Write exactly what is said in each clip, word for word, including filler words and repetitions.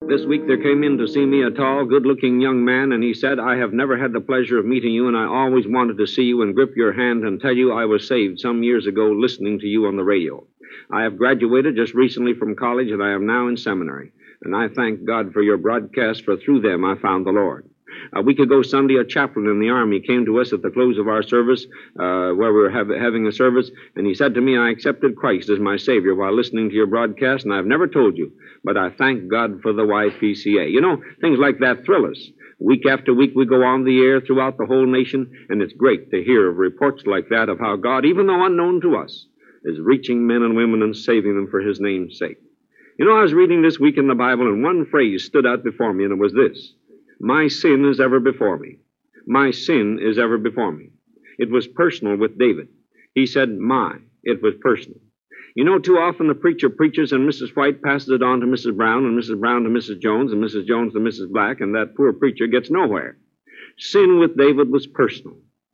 This week there came in to see me a tall, good-looking young man, and he said, I have never had the pleasure of meeting you, and I always wanted to see you and grip your hand and tell you I was saved some years ago listening to you on the radio. I have graduated just recently from college, and I am now in seminary. And I thank God for your broadcast, for through them I found the Lord. A week ago Sunday, a chaplain in the Army came to us at the close of our service, uh, where we were have, having a service, and he said to me, I accepted Christ as my Savior while listening to your broadcast, and I've never told you, but I thank God for the Y P C A. You know, things like that thrill us. Week after week we go on the air throughout the whole nation, and it's great to hear of reports like that of how God, even though unknown to us, is reaching men and women and saving them for his name's sake. You know, I was reading this week in the Bible, and one phrase stood out before me, and it was this: my sin is ever before me. My sin is ever before me. It was personal with David. He said, my. It was personal. You know, too often the preacher preaches and Missus White passes it on to Missus Brown, and Missus Brown to Missus Jones, and Missus Jones to Missus Black, and that poor preacher gets nowhere. Sin with David was personal.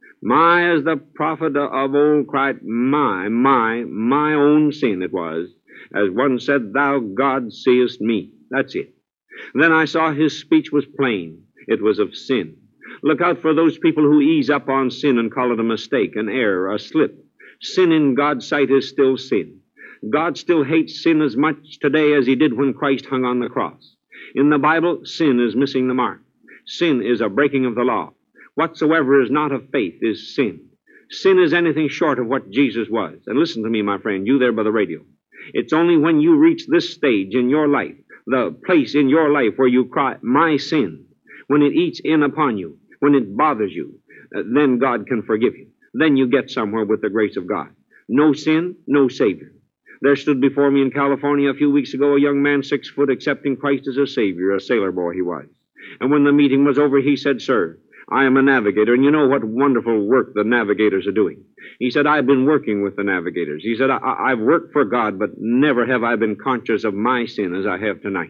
My, as the prophet of old cried, my, my, my own sin it was. As one said, thou, God, seest me. That's it. Then I saw his speech was plain. It was of sin. Look out for those people who ease up on sin and call it a mistake, an error, a slip. Sin in God's sight is still sin. God still hates sin as much today as he did when Christ hung on the cross. In the Bible, sin is missing the mark. Sin is a breaking of the law. Whatsoever is not of faith is sin. Sin is anything short of what Jesus was. And listen to me, my friend, you there by the radio. It's only when you reach this stage in your life, the place in your life where you cry, my sin, when it eats in upon you, when it bothers you, uh, then God can forgive you. Then you get somewhere with the grace of God. No sin, no Savior. There stood before me in California a few weeks ago a young man, six foot, accepting Christ as a Savior, a sailor boy he was. And when the meeting was over, he said, sir, I am a navigator, and you know what wonderful work the navigators are doing. He said, I've been working with the navigators. He said, I- I've worked for God, but never have I been conscious of my sin as I have tonight.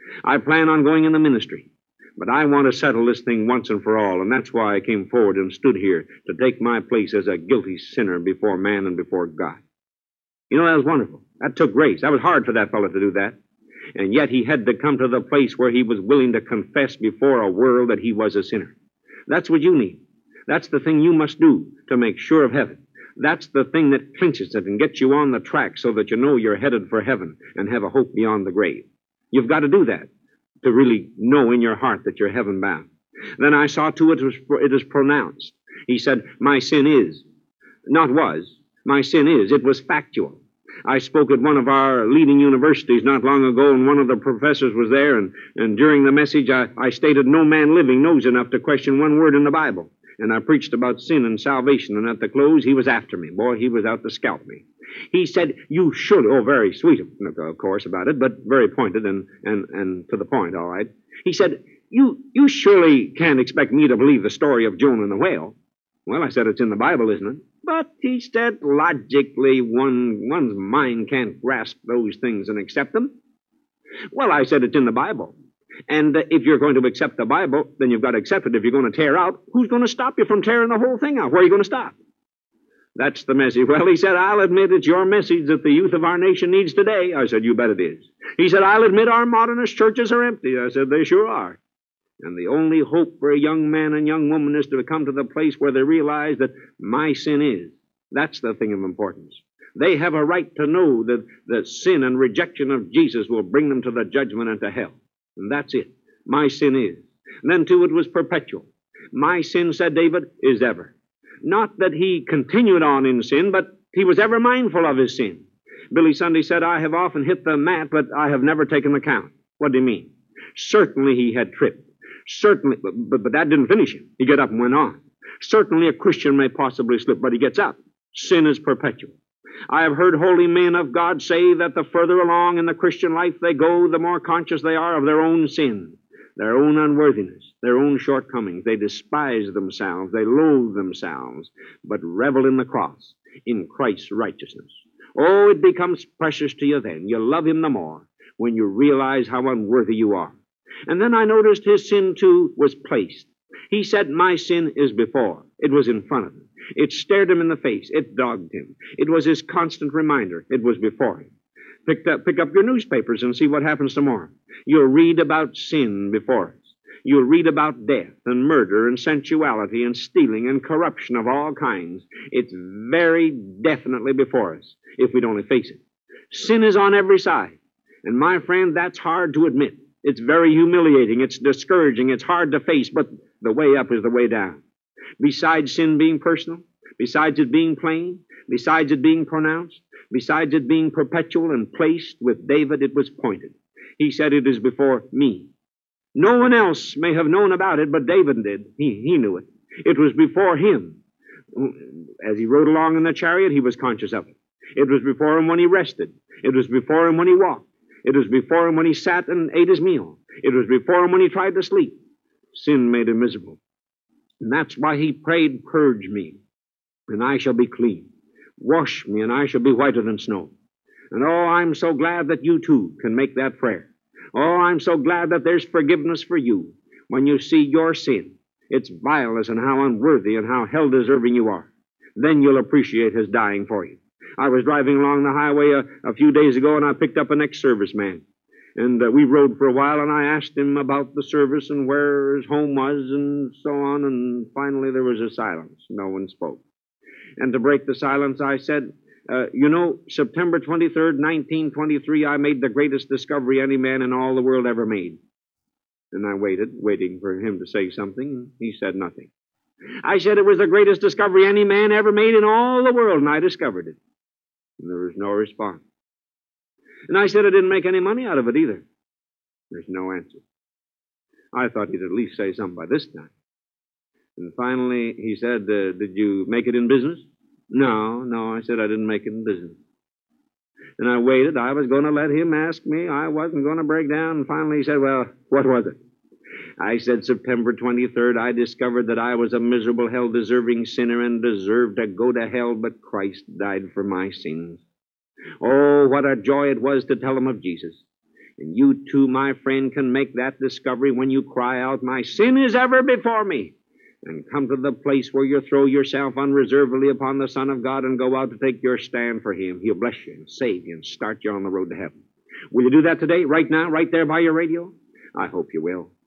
I plan on going in the ministry, but I want to settle this thing once and for all, and that's why I came forward and stood here to take my place as a guilty sinner before man and before God. You know, that was wonderful. That took grace. That was hard for that fellow to do that. And yet he had to come to the place where he was willing to confess before a world that he was a sinner. That's what you need. That's the thing you must do to make sure of heaven. That's the thing that clinches it and gets you on the track so that you know you're headed for heaven and have a hope beyond the grave. You've got to do that to really know in your heart that you're heaven bound. Then I saw too it was it is pronounced. He said, my sin is. Not was. My sin is. It was factual. I spoke at one of our leading universities not long ago, and one of the professors was there, and, and during the message I, I stated no man living knows enough to question one word in the Bible. And I preached about sin and salvation, and at the close he was after me. Boy, he was out to scalp me. He said, you should, oh, very sweet, of course, about it, but very pointed and, and, and to the point, all right. He said, you, you surely can't expect me to believe the story of Jonah and the whale. Well, I said, it's in the Bible, isn't it? But he said, logically, one, one's mind can't grasp those things and accept them. Well, I said, it's in the Bible. And uh, if you're going to accept the Bible, then you've got to accept it. If you're going to tear out, who's going to stop you from tearing the whole thing out? Where are you going to stop? That's the message. Well, he said, I'll admit it's your message that the youth of our nation needs today. I said, you bet it is. He said, I'll admit our modernist churches are empty. I said, they sure are. And the only hope for a young man and young woman is to come to the place where they realize that my sin is. That's the thing of importance. They have a right to know that, that sin and rejection of Jesus will bring them to the judgment and to hell. And that's it. My sin is. And then, too, it was perpetual. My sin, said David, is ever. Not that he continued on in sin, but he was ever mindful of his sin. Billy Sunday said, I have often hit the mat, but I have never taken the count. What do you mean? Certainly he had tripped. Certainly, but, but, but that didn't finish him. He got up and went on. Certainly a Christian may possibly slip, but he gets up. Sin is perpetual. I have heard holy men of God say that the further along in the Christian life they go, the more conscious they are of their own sin, their own unworthiness, their own shortcomings. They despise themselves, they loathe themselves, but revel in the cross, in Christ's righteousness. Oh, it becomes precious to you then. You love him the more when you realize how unworthy you are. And then I noticed his sin, too, was placed. He said, my sin is before. It was in front of him. It stared him in the face. It dogged him. It was his constant reminder. It was before him. Pick up, pick up your newspapers and see what happens tomorrow. You'll read about sin before us. You'll read about death and murder and sensuality and stealing and corruption of all kinds. It's very definitely before us, if we'd only face it. Sin is on every side. And my friend, that's hard to admit. It's very humiliating. It's discouraging. It's hard to face, but the way up is the way down. Besides sin being personal, besides it being plain, besides it being pronounced, besides it being perpetual and placed, with David it was pointed. He said, it is before me. No one else may have known about it, but David did. He, he knew it. It was before him. As he rode along in the chariot, he was conscious of it. It was before him when he rested. It was before him when he walked. It was before him when he sat and ate his meal. It was before him when he tried to sleep. Sin made him miserable. And that's why he prayed, purge me, and I shall be clean. Wash me, and I shall be whiter than snow. And oh, I'm so glad that you too can make that prayer. Oh, I'm so glad that there's forgiveness for you when you see your sin, its vileness and how unworthy and how hell-deserving you are. Then you'll appreciate his dying for you. I was driving along the highway a, a few days ago, and I picked up an ex-service man. And uh, we rode for a while, and I asked him about the service and where his home was and so on, and finally there was a silence. No one spoke. And to break the silence, I said, uh, you know, September twenty-third, nineteen twenty-three, I made the greatest discovery any man in all the world ever made. And I waited, waiting for him to say something, and he said nothing. I said it was the greatest discovery any man ever made in all the world, and I discovered it. And there was no response. And I said I didn't make any money out of it either. There's no answer. I thought he'd at least say something by this time. And finally, he said, uh, did you make it in business? No, no, I said I didn't make it in business. And I waited. I was going to let him ask me. I wasn't going to break down. And finally he said, well, what was it? I said, September twenty-third, I discovered that I was a miserable, hell-deserving sinner and deserved to go to hell, but Christ died for my sins. Oh, what a joy it was to tell him of Jesus. And you too, my friend, can make that discovery when you cry out, my sin is ever before me, and come to the place where you throw yourself unreservedly upon the Son of God and go out to take your stand for him. He'll bless you and save you and start you on the road to heaven. Will you do that today, right now, right there by your radio? I hope you will.